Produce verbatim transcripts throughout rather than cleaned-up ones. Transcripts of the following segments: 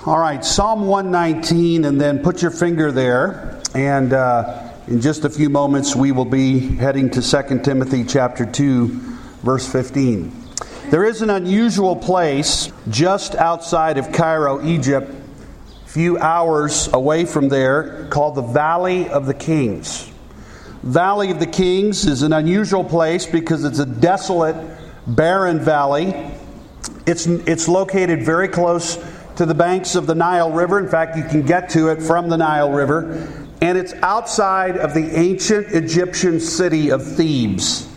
All right, Psalm one nineteen, and then put your finger there. And uh, in just a few moments, we will be heading to Second Timothy chapter two, verse fifteen. There is an unusual place just outside of Cairo, Egypt, a few hours away from there, called the Valley of the Kings. Valley of the Kings is an unusual place because it's a desolate, barren valley. It's, it's located very close to the banks of the Nile River. In fact, you can get to it from the Nile River. And it's outside of the ancient Egyptian city of Thebes.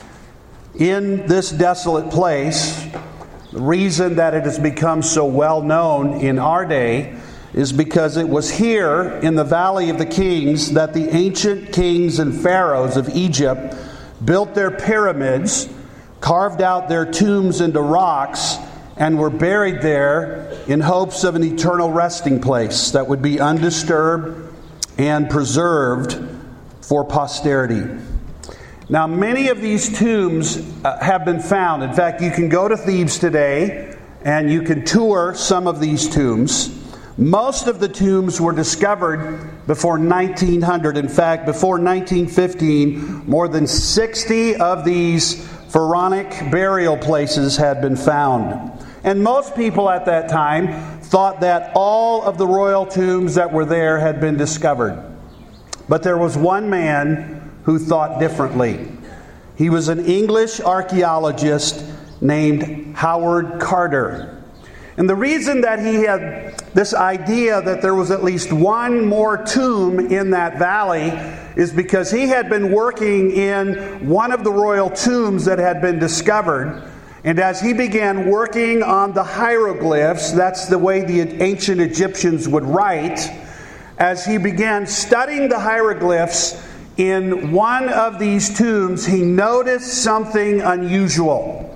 In this desolate place, the reason that it has become so well known in our day is because it was here in the Valley of the Kings that the ancient kings and pharaohs of Egypt built their pyramids, carved out their tombs into rocks, and were buried there in hopes of an eternal resting place that would be undisturbed and preserved for posterity. Now, many of these tombs uh, have been found. In fact, you can go to Thebes today and you can tour some of these tombs. Most of the tombs were discovered before nineteen hundred. In fact, before nineteen fifteen, more than sixty of these pharaonic burial places had been found. And most people at that time thought that all of the royal tombs that were there had been discovered. But there was one man who thought differently. He was an English archaeologist named Howard Carter. And the reason that he had this idea that there was at least one more tomb in that valley is because he had been working in one of the royal tombs that had been discovered. And as he began working on the hieroglyphs, that's the way the ancient Egyptians would write, as he began studying the hieroglyphs in one of these tombs, he noticed something unusual.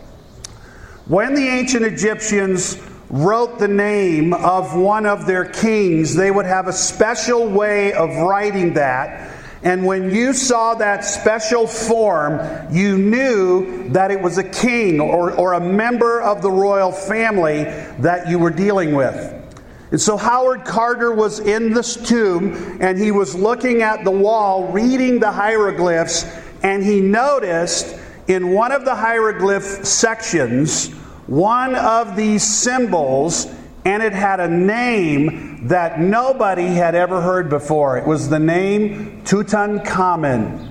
When the ancient Egyptians wrote the name of one of their kings, they would have a special way of writing that. And when you saw that special form, you knew that it was a king or, or a member of the royal family that you were dealing with. And so Howard Carter was in this tomb, and he was looking at the wall, reading the hieroglyphs, and he noticed in one of the hieroglyph sections, one of these symbols, and it had a name that nobody had ever heard before. It was the name Tutankhamun.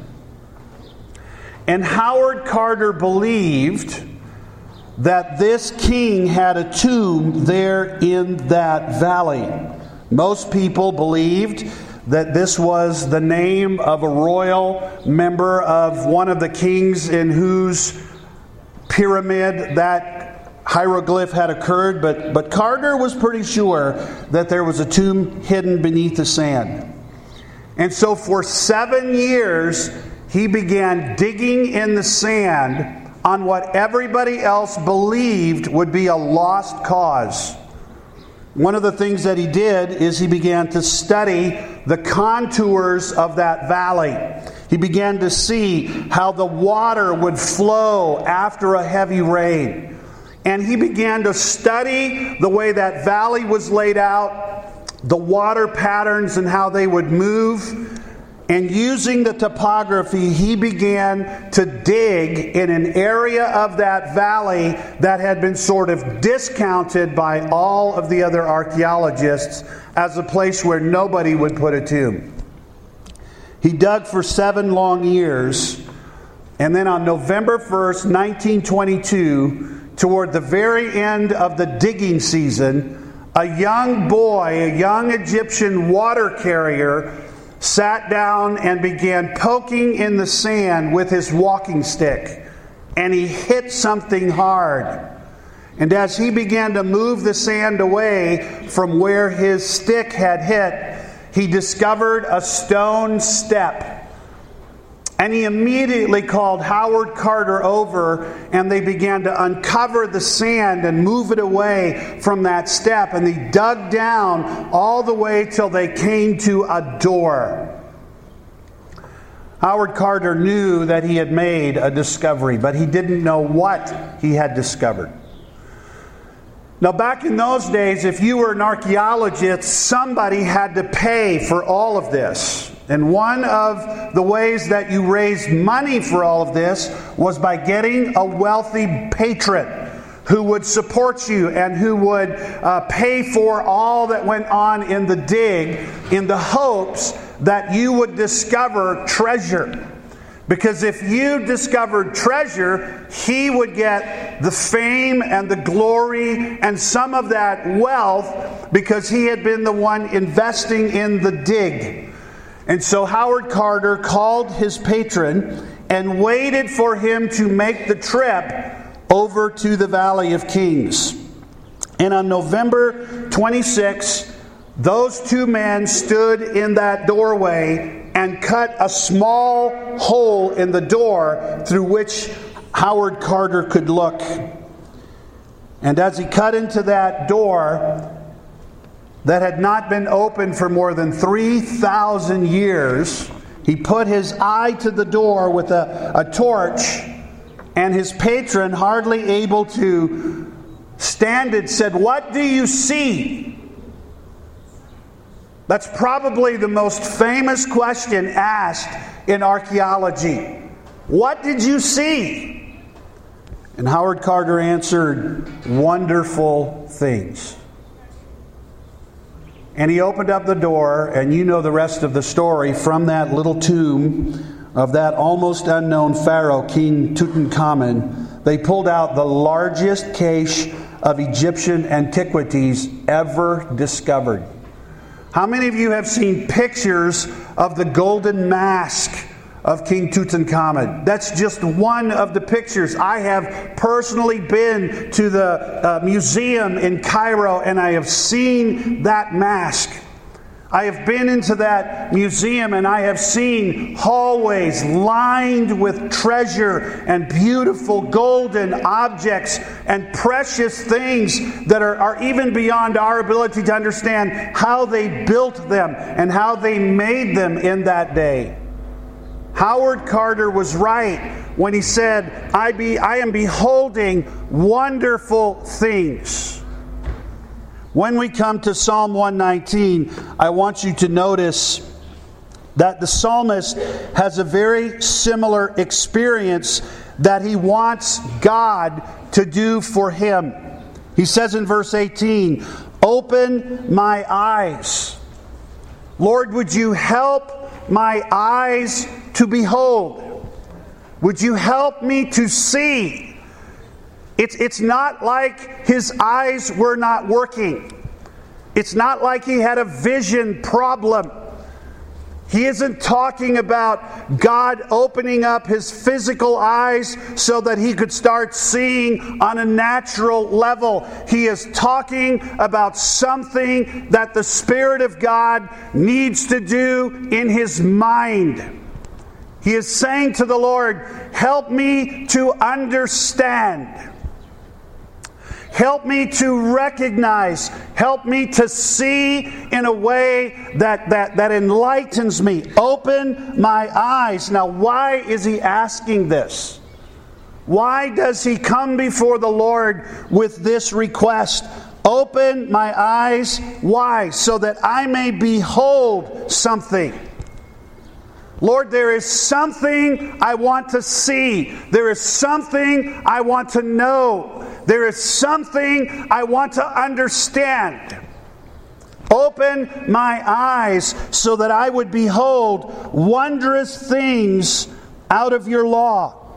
And Howard Carter believed that this king had a tomb there in that valley. Most people believed that this was the name of a royal member of one of the kings in whose pyramid that hieroglyph had occurred, but, but Carter was pretty sure that there was a tomb hidden beneath the sand. And so for seven years, he began digging in the sand on what everybody else believed would be a lost cause. One of the things that he did is he began to study the contours of that valley. He began to see how the water would flow after a heavy rain. And he began to study the way that valley was laid out, the water patterns and how they would move. And using the topography, he began to dig in an area of that valley that had been sort of discounted by all of the other archaeologists as a place where nobody would put a tomb. He dug for seven long years, and then on November first, nineteen twenty-two, toward the very end of the digging season, a young boy, a young Egyptian water carrier, sat down and began poking in the sand with his walking stick. And he hit something hard. And as he began to move the sand away from where his stick had hit, he discovered a stone step. And he immediately called Howard Carter over, and they began to uncover the sand and move it away from that step. And they dug down all the way till they came to a door. Howard Carter knew that he had made a discovery, but he didn't know what he had discovered. Now, back in those days, if you were an archaeologist, somebody had to pay for all of this. And one of the ways that you raised money for all of this was by getting a wealthy patron who would support you and who would uh, pay for all that went on in the dig in the hopes that you would discover treasure. Because if you discovered treasure, he would get the fame and the glory and some of that wealth because he had been the one investing in the dig. And so Howard Carter called his patron and waited for him to make the trip over to the Valley of Kings. And on November twenty-sixth, those two men stood in that doorway and cut a small hole in the door through which Howard Carter could look. And as he cut into that door that had not been opened for more than three thousand years, he put his eye to the door with a, a torch, and his patron, hardly able to stand it, said, "What do you see?" That's probably the most famous question asked in archaeology. What did you see? And Howard Carter answered, "Wonderful things." And he opened up the door, and you know the rest of the story. From that little tomb of that almost unknown pharaoh, King Tutankhamun, they pulled out the largest cache of Egyptian antiquities ever discovered. How many of you have seen pictures of the golden mask of King Tutankhamun? That's just one of the pictures. I have personally been to the uh, museum in Cairo, and I have seen that mask. I have been into that museum, and I have seen hallways lined with treasure and beautiful golden objects and precious things that are, are even beyond our ability to understand how they built them and how they made them in that day. Howard Carter was right when he said, I, be, I am beholding wonderful things. When we come to Psalm one nineteen, I want you to notice that the psalmist has a very similar experience that he wants God to do for him. He says in verse eighteen, "Open my eyes. Lord, would you help my eyes to behold? Would you help me to see?" It's, it's not like his eyes were not working. It's not like he had a vision problem. He isn't talking about God opening up his physical eyes so that he could start seeing on a natural level. He is talking about something that the Spirit of God needs to do in his mind. He is saying to the Lord, help me to understand. Help me to recognize. Help me to see in a way that, that, that enlightens me. Open my eyes. Now, why is he asking this? Why does he come before the Lord with this request? Open my eyes. Why? So that I may behold something. Lord, there is something I want to see. There is something I want to know. There is something I want to understand. Open my eyes so that I would behold wondrous things out of your law.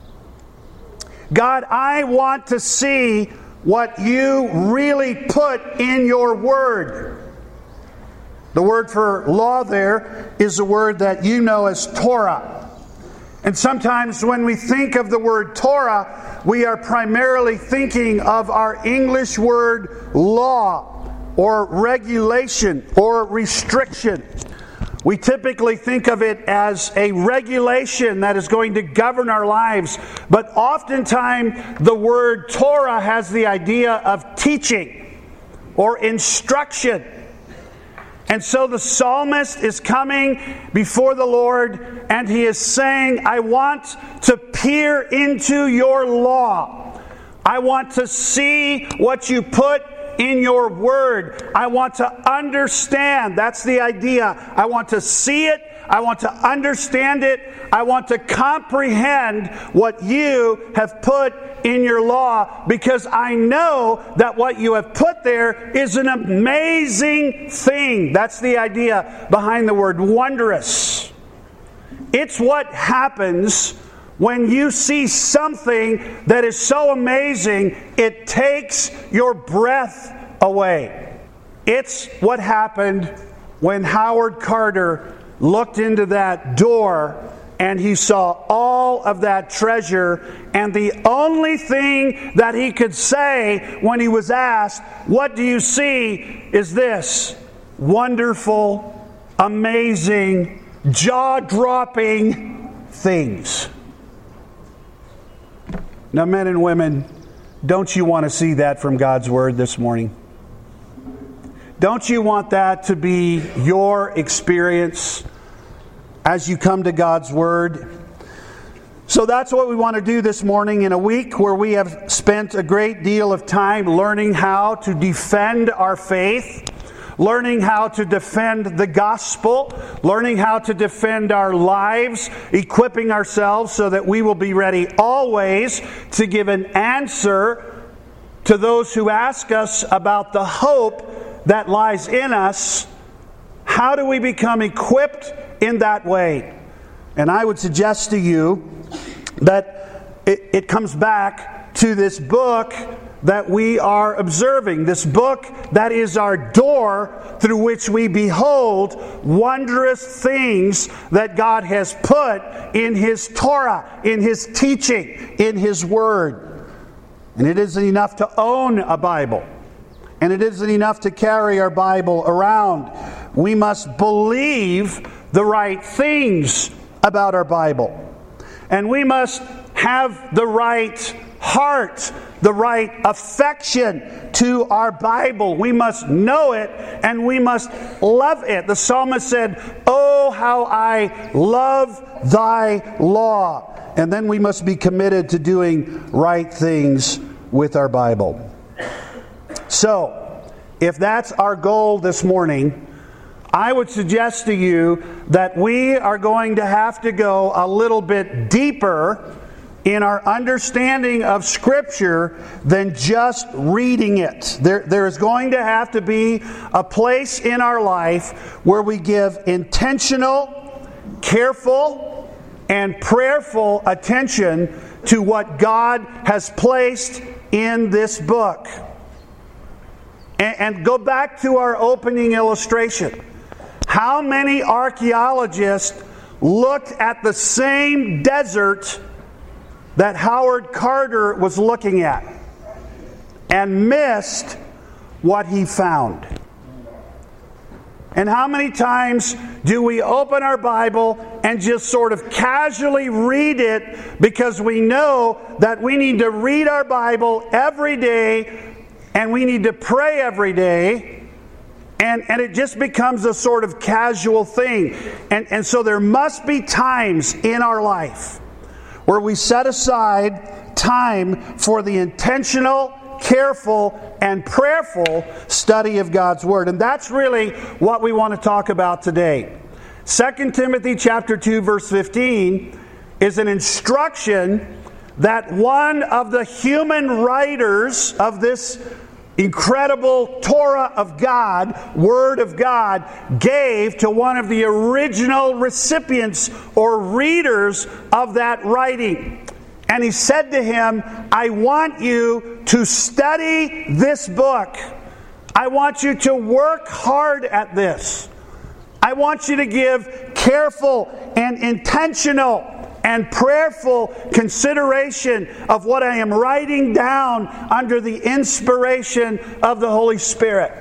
God, I want to see what you really put in your word. The word for law there is a word that you know as Torah. And sometimes when we think of the word Torah, we are primarily thinking of our English word law or regulation or restriction. We typically think of it as a regulation that is going to govern our lives. But oftentimes the word Torah has the idea of teaching or instruction. And so the psalmist is coming before the Lord and he is saying, I want to peer into your law. I want to see what you put in your word. I want to understand. That's the idea. I want to see it. I want to understand it. I want to comprehend what you have put in your law, because I know that what you have put there is an amazing thing. That's the idea behind the word wondrous. It's what happens when you see something that is so amazing, it takes your breath away. It's what happened when Howard Carter looked into that door and he saw all of that treasure, and the only thing that he could say when he was asked, "What do you see?" is this: wonderful, amazing, jaw-dropping things. Now, men and women, don't you want to see that from God's Word this morning? Don't you want that to be your experience as you come to God's Word? So that's what we want to do this morning, in a week where we have spent a great deal of time learning how to defend our faith, learning how to defend the gospel, learning how to defend our lives, equipping ourselves so that we will be ready always to give an answer to those who ask us about the hope that lies in us. How do we become equipped in that way? And I would suggest to you that it, it comes back to this book that we are observing, this book that is our door through which we behold wondrous things that God has put in His Torah, in His teaching, in His Word. And it isn't enough to own a Bible, and it isn't enough to carry our Bible around. We must believe the right things about our Bible. And we must have the right heart, the right affection to our Bible. We must know it and we must love it. The psalmist said, "Oh, how I love thy law." And then we must be committed to doing right things with our Bible. So, if that's our goal this morning, I would suggest to you that we are going to have to go a little bit deeper in our understanding of Scripture than just reading it. There, there is going to have to be a place in our life where we give intentional, careful, and prayerful attention to what God has placed in this book. And, and go back to our opening illustration. How many archaeologists looked at the same desert that Howard Carter was looking at and missed what he found? And how many times do we open our Bible and just sort of casually read it because we know that we need to read our Bible every day and we need to pray every day? And, and it just becomes a sort of casual thing. And, and so there must be times in our life where we set aside time for the intentional, careful, and prayerful study of God's Word. And that's really what we want to talk about today. Second Timothy chapter two, verse fifteen is an instruction that one of the human writers of this incredible Torah of God, Word of God, gave to one of the original recipients or readers of that writing. And he said to him, "I want you to study this book. I want you to work hard at this. I want you to give careful and intentional and prayerful consideration of what I am writing down under the inspiration of the Holy Spirit.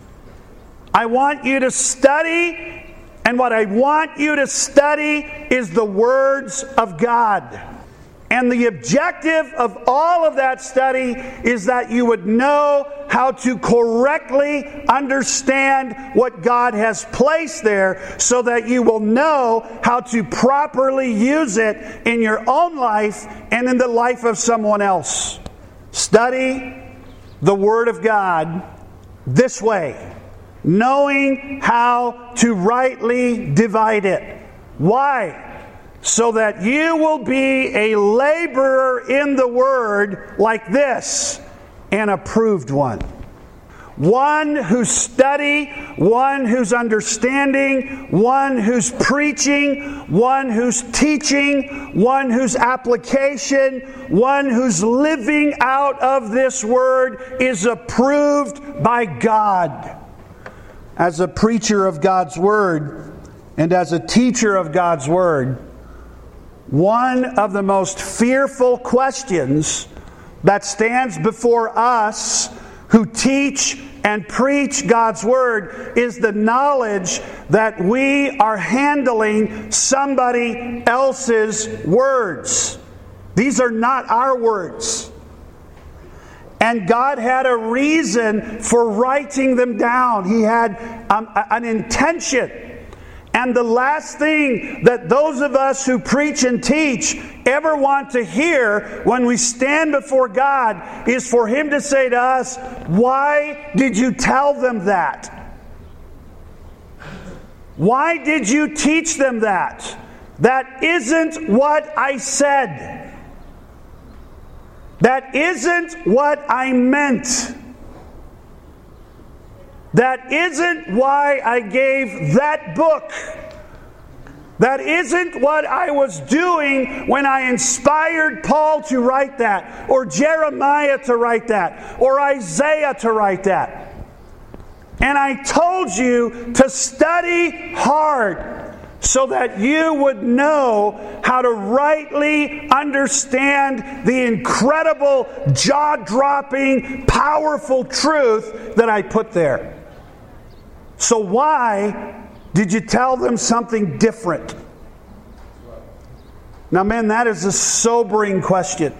I want you to study, and what I want you to study is the words of God. And the objective of all of that study is that you would know how to correctly understand what God has placed there, so that you will know how to properly use it in your own life and in the life of someone else. study the Word of God this way, knowing how to rightly divide it. Why? So that you will be a laborer in the Word like this, an approved one. One who's study, one who's understanding, one who's preaching, one who's teaching, one whose application, one who's living out of this Word is approved by God. As a preacher of God's Word and as a teacher of God's Word, one of the most fearful questions that stands before us who teach and preach God's Word is the knowledge that we are handling somebody else's words. These are not our words. And God had a reason for writing them down. He had um, an intention. And the last thing that those of us who preach and teach ever want to hear when we stand before God is for Him to say to us, "Why did you tell them that? Why did you teach them that? That isn't what I said. That isn't what I meant. That isn't why I gave that book. That isn't what I was doing when I inspired Paul to write that, or Jeremiah to write that, or Isaiah to write that. And I told you to study hard so that you would know how to rightly understand the incredible, jaw-dropping, powerful truth that I put there. So why did you tell them something different?" Now, men, that is a sobering question.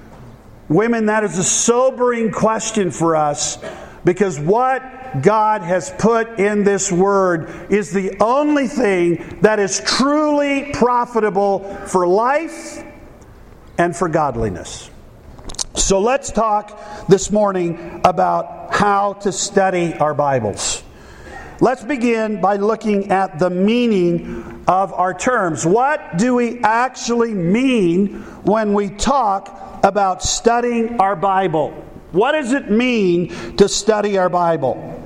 Women, that is a sobering question for us, because what God has put in this Word is the only thing that is truly profitable for life and for godliness. So let's talk this morning about how to study our Bibles. Let's begin by looking at the meaning of our terms. What do we actually mean when we talk about studying our Bible? What does it mean to study our Bible?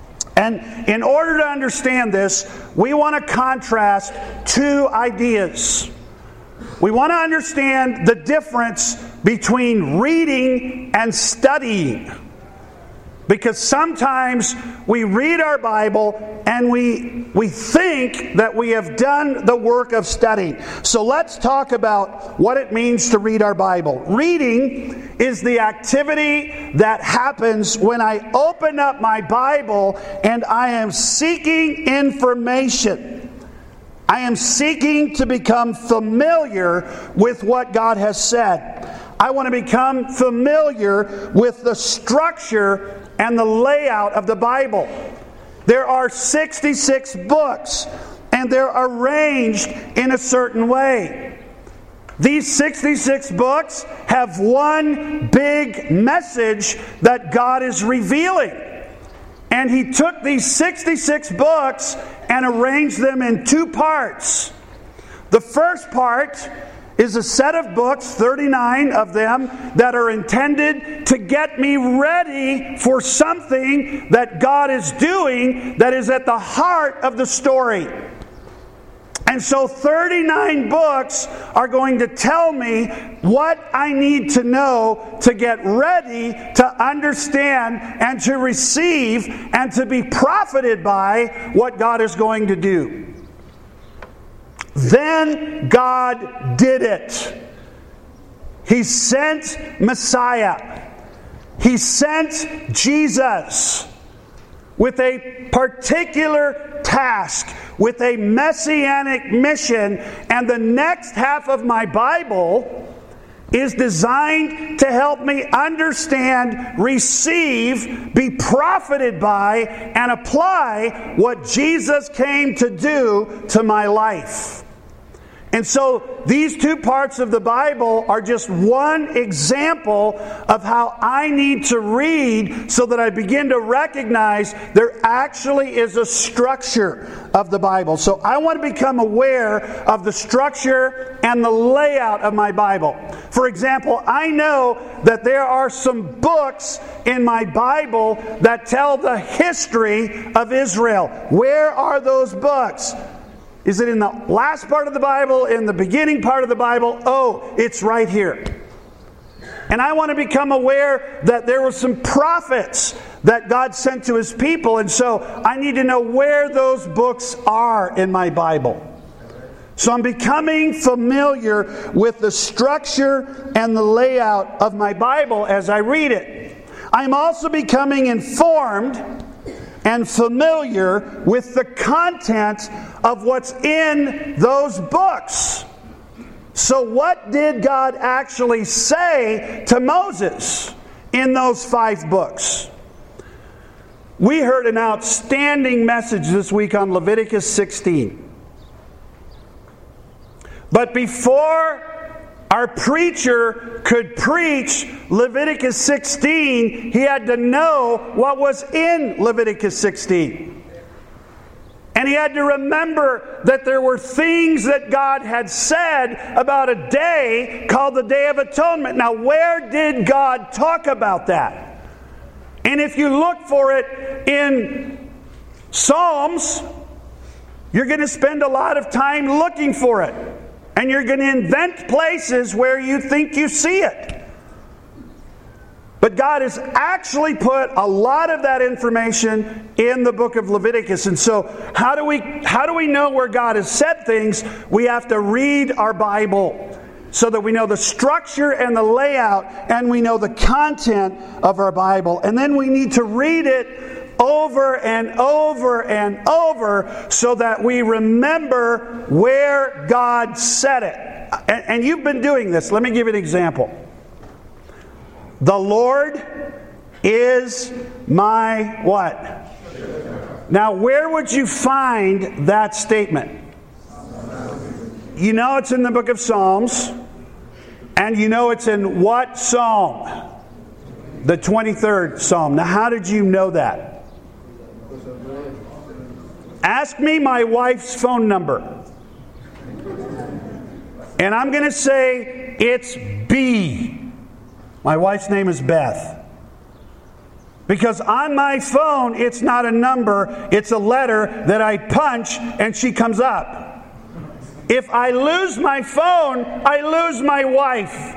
And in order to understand this, we want to contrast two ideas. We want to understand the difference between reading and studying. Because sometimes we read our Bible and we we think that we have done the work of studying. So let's talk about what it means to read our Bible. Reading is the activity that happens when I open up my Bible and I am seeking information. I am seeking to become familiar with what God has said. I want to become familiar with the structure and the layout of the Bible. There are sixty-six books, and they're arranged in a certain way. These sixty-six books have one big message that God is revealing. And He took these sixty-six books and arranged them in two parts. The first part is a set of books, thirty-nine of them, that are intended to get me ready for something that God is doing that is at the heart of the story. And so thirty-nine books are going to tell me what I need to know to get ready to understand and to receive and to be profited by what God is going to do. Then God did it. He sent Messiah. He sent Jesus with a particular task, with a messianic mission. And the next half of my Bible is designed to help me understand, receive, be profited by, and apply what Jesus came to do to my life. And so these two parts of the Bible are just one example of how I need to read so that I begin to recognize there actually is a structure of the Bible. So I want to become aware of the structure and the layout of my Bible. For example, I know that there are some books in my Bible that tell the history of Israel. Where are those books? Is it in the last part of the Bible, in the beginning part of the Bible? Oh, it's right here. And I want to become aware that there were some prophets that God sent to His people, and so I need to know where those books are in my Bible. So I'm becoming familiar with the structure and the layout of my Bible as I read it. I'm also becoming informed and familiar with the content of what's in those books. So what did God actually say to Moses in those five books? We heard an outstanding message this week on Leviticus sixteen. But before our preacher could preach Leviticus sixteen, he had to know what was in Leviticus sixteen. And he had to remember that there were things that God had said about a day called the Day of Atonement. Now, where did God talk about that? And if you look for it in Psalms, you're going to spend a lot of time looking for it. And you're going to invent places where you think you see it. But God has actually put a lot of that information in the book of Leviticus. And so how do we how do we know where God has said things? We have to read our Bible so that we know the structure and the layout and we know the content of our Bible. And then we need to read it over and over and over so that we remember where God said it. And, and you've been doing this. Let me give you an example. The Lord is my what? Now, where would you find that statement? You know it's in the book of Psalms. And you know it's in what psalm? The twenty-third Psalm. Now, how did you know that? Ask me my wife's phone number. And I'm going to say it's B. My wife's name is Beth. Because on my phone, it's not a number, it's a letter that I punch and she comes up. If I lose my phone, I lose my wife.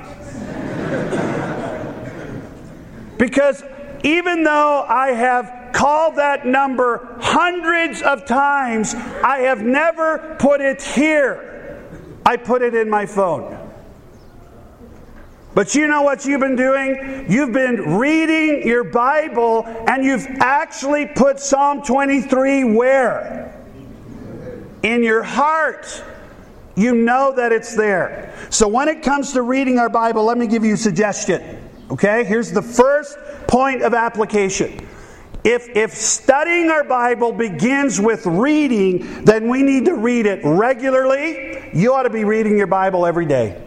Because even though I have called that number hundreds of times, I have never put it here. I put it in my phone. But you know what you've been doing? You've been reading your Bible and you've actually put Psalm twenty-three where? In your heart. You know that it's there. So when it comes to reading our Bible, let me give you a suggestion. Okay? Here's the first point of application. If, if studying our Bible begins with reading, then we need to read it regularly. You ought to be reading your Bible every day.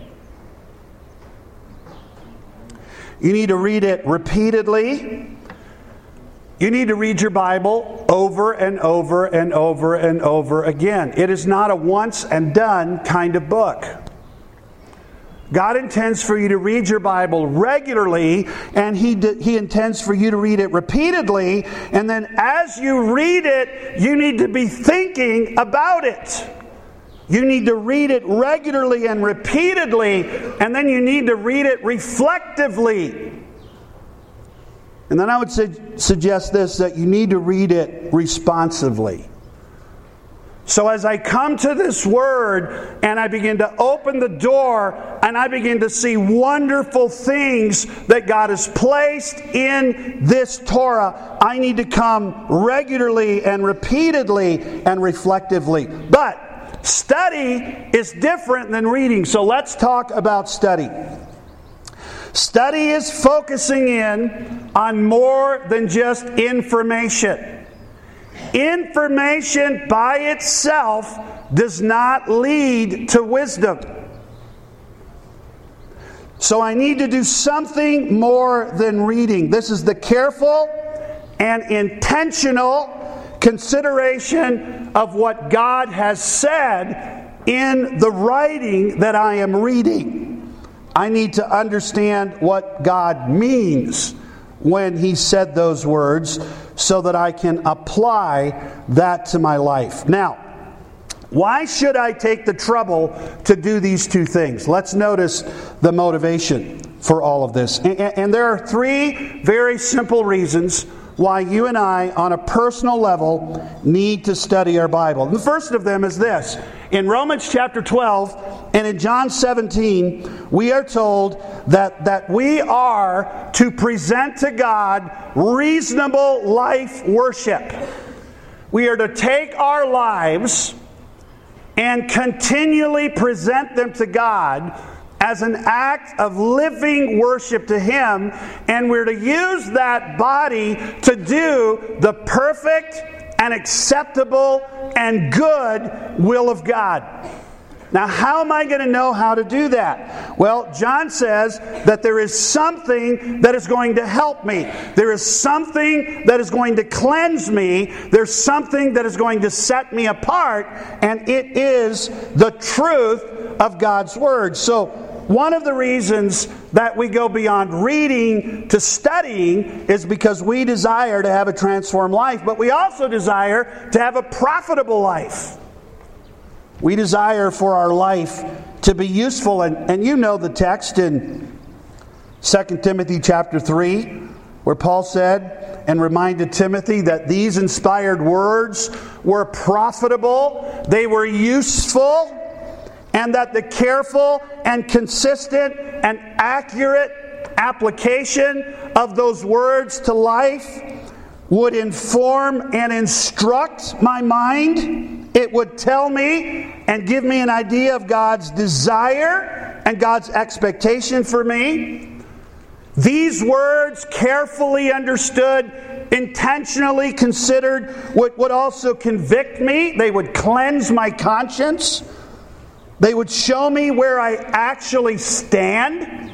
You need to read it repeatedly. You need to read your Bible over and over and over and over again. It is not a once and done kind of book. God intends for you to read your Bible regularly, and He He intends for you to read it repeatedly. And then as you read it, you need to be thinking about it. You need to read it regularly and repeatedly, and then you need to read it reflectively. And then I would su- suggest this, that you need to read it responsively. So as I come to this Word and I begin to open the door and I begin to see wonderful things that God has placed in this Torah, I need to come regularly and repeatedly and reflectively. But study is different than reading, so let's talk about study. Study is focusing in on more than just information. Information by itself does not lead to wisdom. So I need to do something more than reading. This is the careful and intentional consideration of what God has said in the writing that I am reading. I need to understand what God means when He said those words so that I can apply that to my life. Now, why should I take the trouble to do these two things? Let's notice the motivation for all of this. And, and there are three very simple reasons why you and I, on a personal level, need to study our Bible. The first of them is this. In Romans chapter twelve and in John seventeen, we are told that, that we are to present to God reasonable life worship. We are to take our lives and continually present them to God as an act of living worship to Him, and we're to use that body to do the perfect and acceptable and good will of God. Now, how am I going to know how to do that? Well, John says that there is something that is going to help me. There is something that is going to cleanse me. There's something that is going to set me apart, and it is the truth of God's Word. So, one of the reasons that we go beyond reading to studying is because we desire to have a transformed life, but we also desire to have a profitable life. We desire for our life to be useful. And, and you know the text in Second Timothy chapter three, where Paul said and reminded Timothy that these inspired words were profitable, they were useful, and that the careful and consistent and accurate application of those words to life would inform and instruct my mind. It would tell me and give me an idea of God's desire and God's expectation for me. These words, carefully understood, intentionally considered, would, would also convict me. They would cleanse my conscience. They would show me where I actually stand,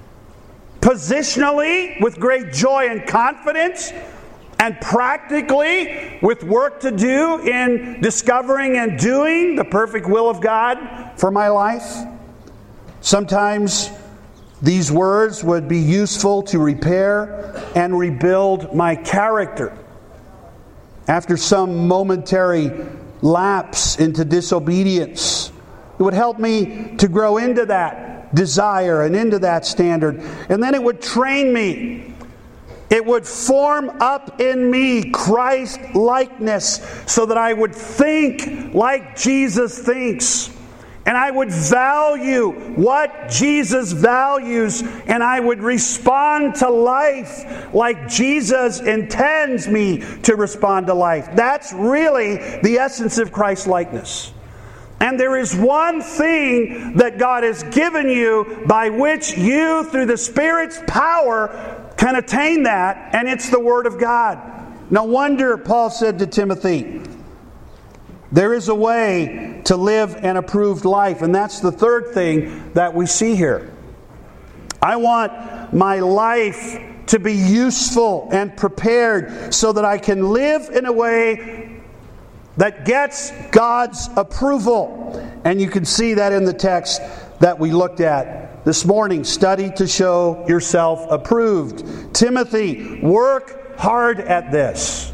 positionally, with great joy and confidence, and practically, with work to do in discovering and doing the perfect will of God for my life. Sometimes these words would be useful to repair and rebuild my character. After some momentary lapse into disobedience, it would help me to grow into that desire and into that standard. And then it would train me. It would form up in me Christ-likeness so that I would think like Jesus thinks. And I would value what Jesus values. And I would respond to life like Jesus intends me to respond to life. That's really the essence of Christ-likeness. And there is one thing that God has given you by which you, through the Spirit's power, can attain that, and it's the Word of God. No wonder Paul said to Timothy, there is a way to live an approved life, and that's the third thing that we see here. I want my life to be useful and prepared so that I can live in a way that gets God's approval. And you can see that in the text that we looked at this morning. Study to show yourself approved. Timothy, work hard at this.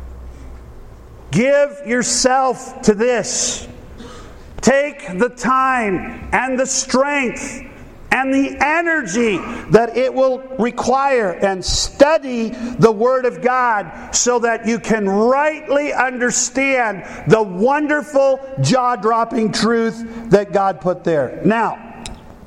Give yourself to this. Take the time and the strength and the energy that it will require, and study the Word of God so that you can rightly understand the wonderful, jaw-dropping truth that God put there. Now,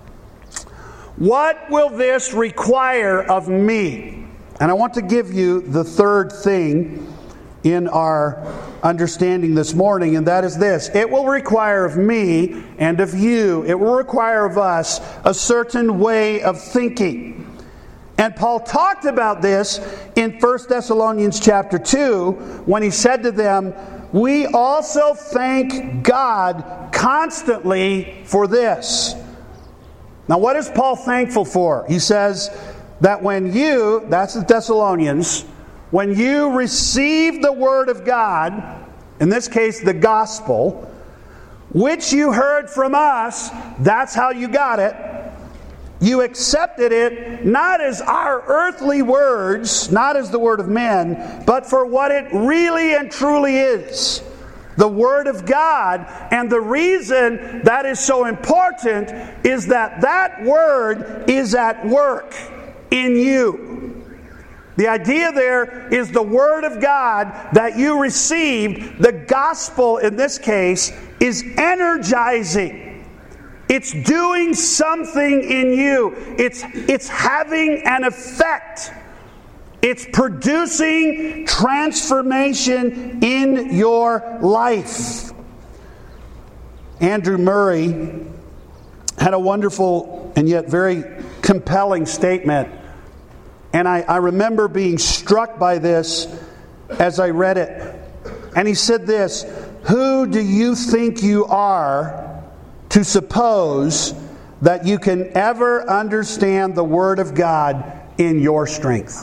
what will this require of me? And I want to give you the third thing in our understanding this morning, and that is this. It will require of me and of you, it will require of us a certain way of thinking. And Paul talked about this in First Thessalonians chapter two when he said to them, "We also thank God constantly for this." Now, what is Paul thankful for? He says that when you, that's the Thessalonians, when you receive the Word of God, in this case the gospel, which you heard from us, that's how you got it. You accepted it not as our earthly words, not as the word of men, but for what it really and truly is. The Word of God. And the reason that is so important is that that Word is at work in you. The idea there is the Word of God that you received, the gospel in this case, is energizing. It's doing something in you. It's, it's having an effect. It's producing transformation in your life. Andrew Murray had a wonderful and yet very compelling statement. And I, I remember being struck by this as I read it. And he said this, "Who do you think you are to suppose that you can ever understand the Word of God in your strength?"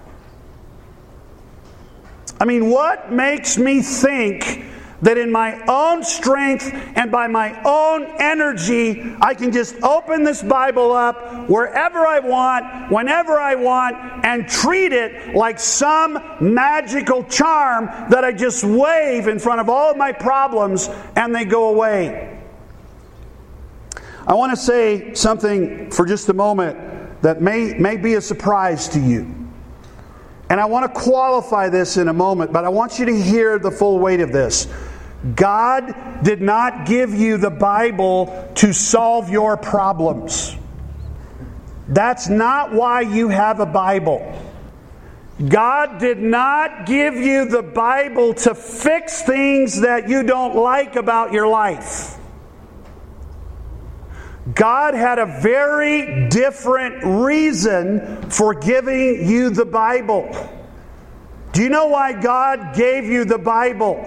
I mean, what makes me think that in my own strength and by my own energy, I can just open this Bible up wherever I want, whenever I want, and treat it like some magical charm that I just wave in front of all of my problems and they go away? I want to say something for just a moment that may, may be a surprise to you. And I want to qualify this in a moment, but I want you to hear the full weight of this. God did not give you the Bible to solve your problems. That's not why you have a Bible. God did not give you the Bible to fix things that you don't like about your life. God had a very different reason for giving you the Bible. Do you know why God gave you the Bible?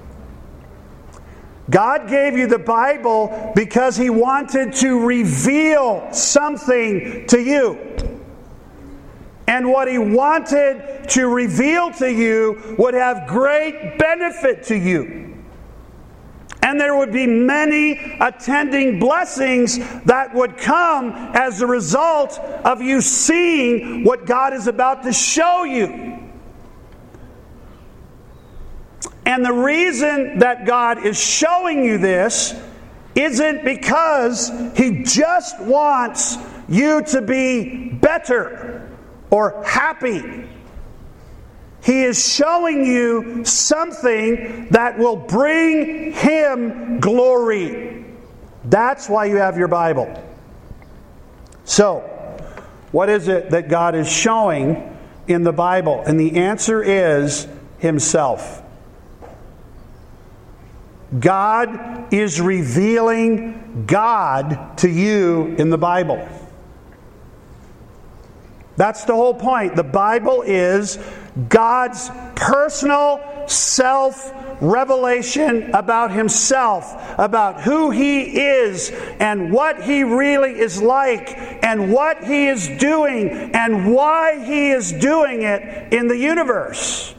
God gave you the Bible because He wanted to reveal something to you. And what He wanted to reveal to you would have great benefit to you. And there would be many attending blessings that would come as a result of you seeing what God is about to show you. And the reason that God is showing you this isn't because He just wants you to be better or happy. He is showing you something that will bring Him glory. That's why you have your Bible. So, what is it that God is showing in the Bible? And the answer is Himself. God is revealing God to you in the Bible. That's the whole point. The Bible is God's personal self-revelation about Himself, about who He is and what He really is like and what He is doing and why He is doing it in the universe.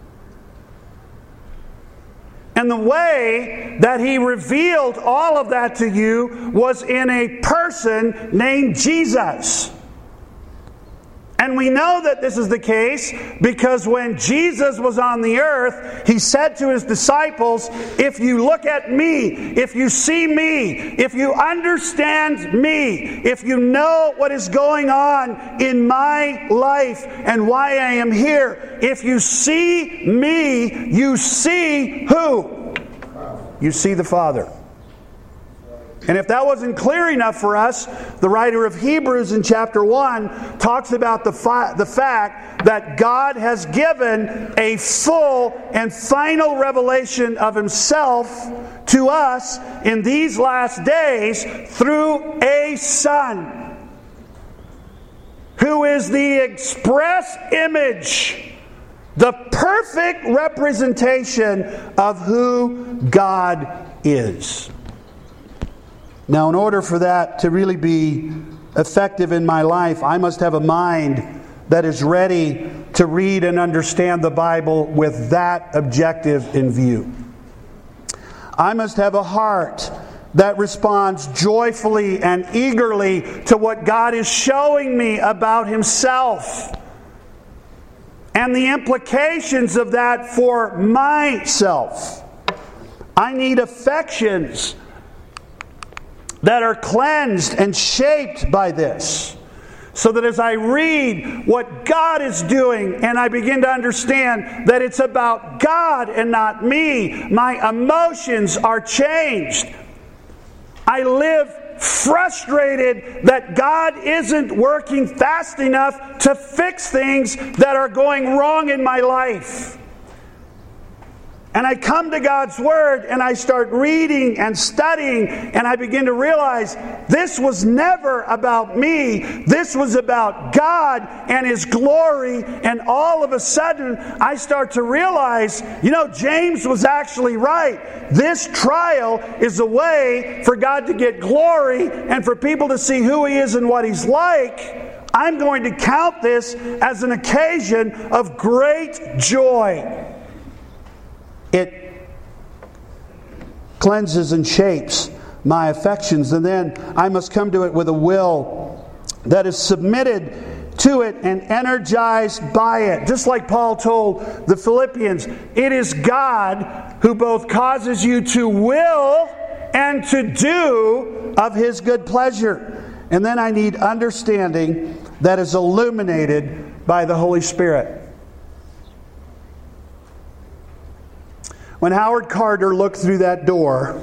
And the way that He revealed all of that to you was in a person named Jesus. And we know that this is the case because when Jesus was on the earth, He said to His disciples, "If you look at me, if you see me, if you understand me, if you know what is going on in my life and why I am here, if you see me, you see who? You see the Father." And if that wasn't clear enough for us, the writer of Hebrews in chapter one talks about the, fi- the fact that God has given a full and final revelation of Himself to us in these last days through a Son. who is the express image, the perfect representation of who God is. Now, in order for that to really be effective in my life, I must have a mind that is ready to read and understand the Bible with that objective in view. I must have a heart that responds joyfully and eagerly to what God is showing me about Himself and the implications of that for myself. I need affections that are cleansed and shaped by this, so that as I read what God is doing and I begin to understand that it's about God and not me, my emotions are changed. I live frustrated that God isn't working fast enough to fix things that are going wrong in my life. And I come to God's Word and I start reading and studying, and I begin to realize this was never about me. This was about God and His glory. And all of a sudden, I start to realize, you know, James was actually right. This trial is a way for God to get glory and for people to see who He is and what He's like. I'm going to count this as an occasion of great joy. It cleanses and shapes my affections, and then I must come to it with a will that is submitted to it and energized by it. Just like Paul told the Philippians, it is God who both causes you to will and to do of His good pleasure. And then I need understanding that is illuminated by the Holy Spirit. When Howard Carter looked through that door,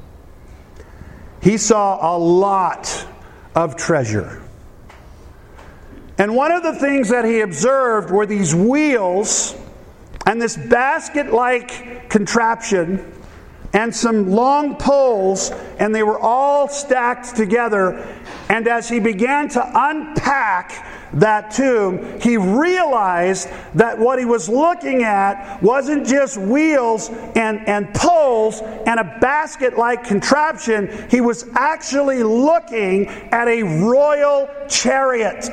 he saw a lot of treasure. And one of the things that he observed were these wheels and this basket-like contraption and some long poles, and they were all stacked together. And as he began to unpack that tomb, he realized that what he was looking at wasn't just wheels and, and poles and a basket-like contraption. He was actually looking at a royal chariot.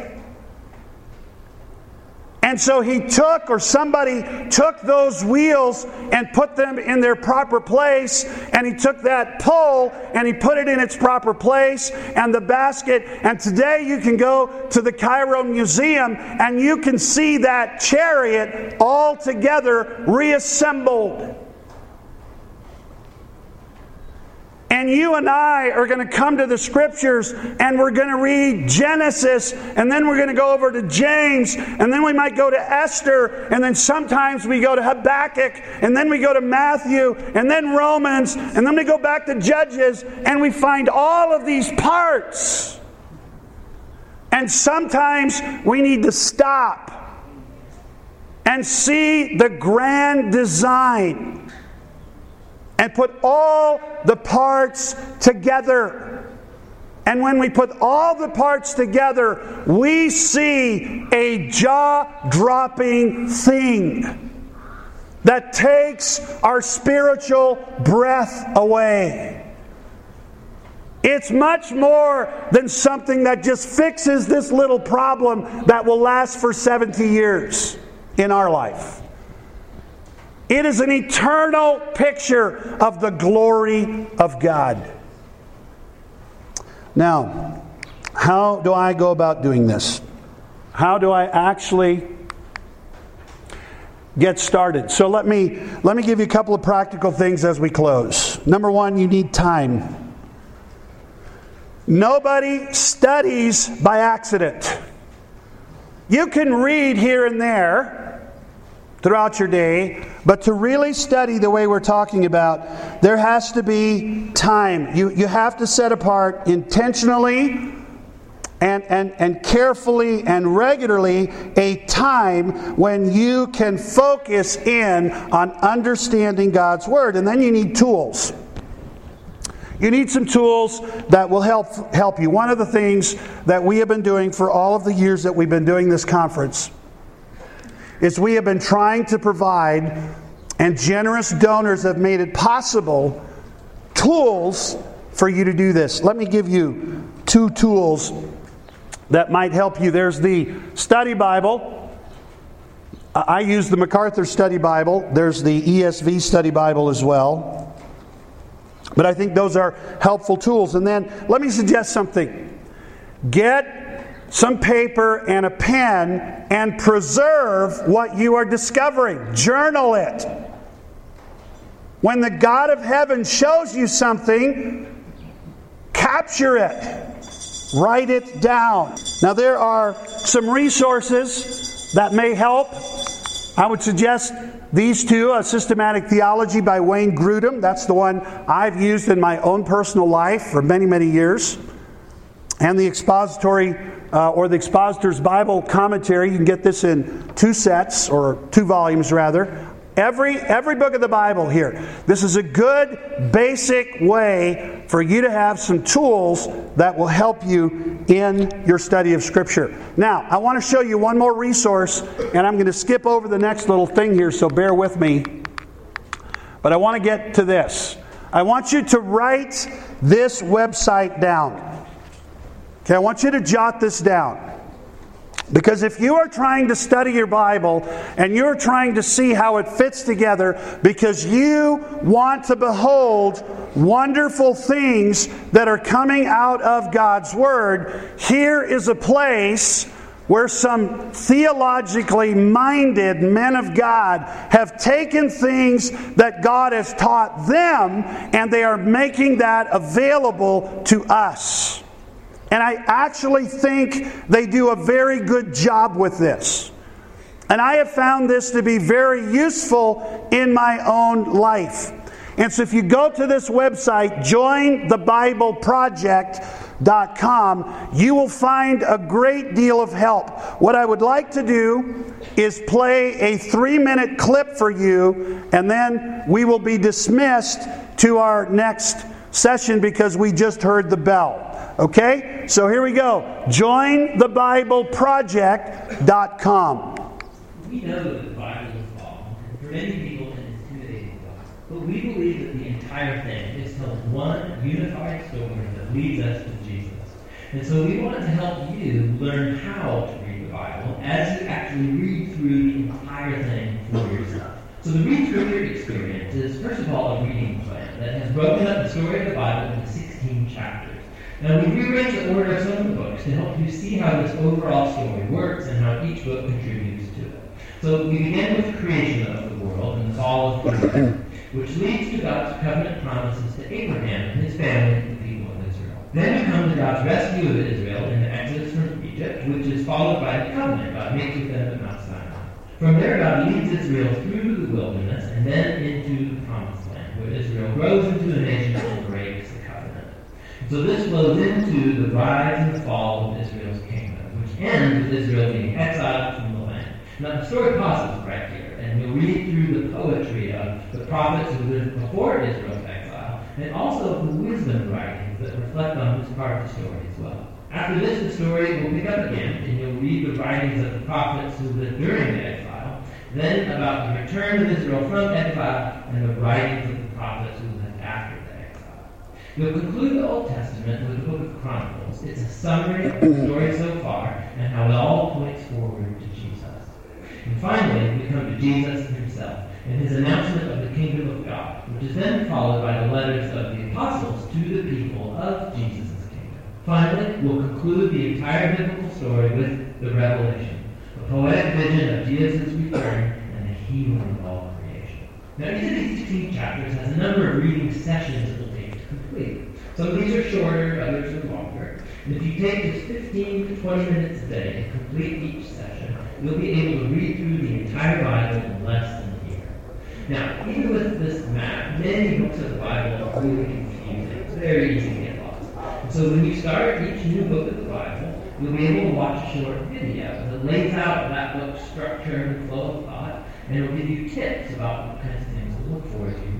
And so he took, or somebody took those wheels and put them in their proper place, and he took that pole and he put it in its proper place, and the basket. And today you can go to the Cairo Museum and you can see that chariot all together reassembled. And you and I are going to come to the Scriptures and we're going to read Genesis, and then we're going to go over to James, and then we might go to Esther, and then sometimes we go to Habakkuk, and then we go to Matthew, and then Romans, and then we go back to Judges, and we find all of these parts. And sometimes we need to stop and see the grand design and put all the parts together. And when we put all the parts together, we see a jaw-dropping thing that takes our spiritual breath away. It's much more than something that just fixes this little problem that will last for seventy years in our life. It is an eternal picture of the glory of God. Now, how do I go about doing this? How do I actually get started? So let me let me give you a couple of practical things as we close. Number one, you need time. Nobody studies by accident. You can read here and there throughout your day, but to really study the way we're talking about, there has to be time. You you have to set apart intentionally and, and, and carefully and regularly a time when you can focus in on understanding God's Word. And then you need tools. You need some tools that will help help you. One of the things that we have been doing for all of the years that we've been doing this conference is we have been trying to provide, and generous donors have made it possible, tools for you to do this. Let me give you two tools that might help you. There's the study Bible. I use the MacArthur Study Bible. There's the E S V Study Bible as well. But I think those are helpful tools. And then let me suggest something. Get some paper and a pen and preserve what you are discovering. Journal it. When the God of heaven shows you something, capture it. Write it down. Now there are some resources that may help. I would suggest these two, A Systematic Theology by Wayne Grudem. That's the one I've used in my own personal life for many, many years. And the Expository, uh, or the Expositor's Bible Commentary. You can get this in two sets, or two volumes rather. Every, every book of the Bible here. This is a good, basic way for you to have some tools that will help you in your study of Scripture. Now, I want to show you one more resource, and I'm going to skip over the next little thing here, so bear with me. But I want to get to this. I want you to write this website down. Okay, I want you to jot this down. Because if you are trying to study your Bible and you're trying to see how it fits together because you want to behold wonderful things that are coming out of God's Word, here is a place where some theologically minded men of God have taken things that God has taught them and they are making that available to us. And I actually think they do a very good job with this. And I have found this to be very useful in my own life. And so if you go to this website, join the bible project dot com, you will find a great deal of help. What I would like to do is play a three-minute clip for you, and then we will be dismissed to our next session because we just heard the bell. Okay? So here we go. join the bible project dot com. We know that the Bible is long, and for many people an intimidating book. But we believe that the entire thing is tells one unified story that leads us to Jesus. And so we wanted to help you learn how to read the Bible as you actually read through the entire thing for yourself. So the read through experience is, first of all, a reading plan that has broken up the story of the Bible into sixteen chapters. Now, we rearranged the order of some of the books to help you see how this overall story works and how each book contributes to it. So we begin with the creation of the world and the fall of Israel, which leads to God's covenant promises to Abraham and his family, the people of Israel. Then we come to God's rescue of Israel in the Exodus from Egypt, which is followed by the covenant God makes with them at Mount Sinai. From there, God leads Israel through the wilderness and then into the promised land, where Israel grows into a nation and breaks the covenant. So this flows into the rise and the fall of Israel's kingdom, which ends with Israel being exiled from the land. Now the story pauses right here, and we'll read through the poetry of the prophets who lived before Israel's exile, and also the wisdom writings that reflect on this part of the story as well. After this, the story will pick up again, and you'll read the writings of the prophets who lived during the exile, then about the return of Israel from exile, and the writings of the prophets who lived after the exile. You'll conclude the Old Testament with the book of Chronicles. It's a summary of the story so far, and how it all points forward to Jesus. And finally, we come to Jesus himself, and his announcement of the kingdom of God, which is then followed by the letters of the apostles to the people of Jesus' kingdom. Finally, we'll conclude the entire biblical story with the Revelation, a poetic vision of Jesus' return and the healing of all creation. Now, each of these sixteen chapters has a number of reading sessions it will take to complete. Some of these are shorter, others are longer. And if you take just fifteen to twenty minutes a day to complete each session, you'll be able to read through the entire Bible in less than a year. Now, even with this map, many books of the Bible are really confusing. It's very easy to get lost. And so when you start each new book of the Bible, you'll be able to watch a short video that lays out that book's structure and flow of thought, and it'll give you tips about what kinds of things to look for as you read.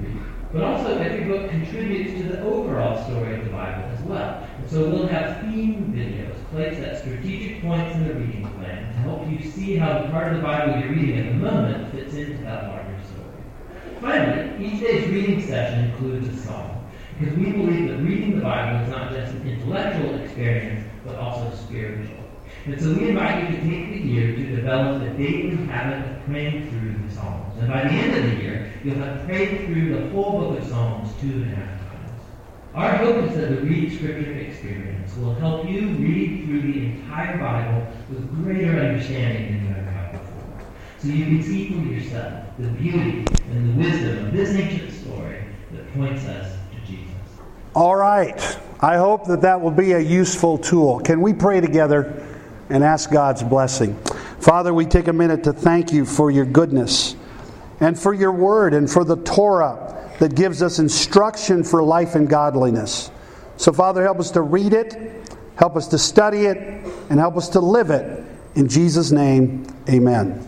But also, every book contributes to the overall story of the Bible as well. And so we'll have theme videos placed at strategic points in the reading plan to help you see how the part of the Bible you're reading at the moment fits into that larger story. Finally, each day's reading session includes a psalm, because we believe that reading the Bible is not just an intellectual experience, but also spiritual. And so we invite you to take the year to develop a daily habit of praying through the Psalms. And by the end of the year, you'll have prayed through the whole book of Psalms two and a half times. Our hope is that the Read Scripture experience will help you read through the entire Bible with greater understanding than you ever have before. So you can see for yourself the beauty and the wisdom of this ancient story that points us to Jesus. All right. I hope that that will be a useful tool. Can we pray together and ask God's blessing? Father, we take a minute to thank you for your goodness and for your word and for the Torah that gives us instruction for life and godliness. So, Father, help us to read it, help us to study it, and help us to live it. In Jesus' name, amen.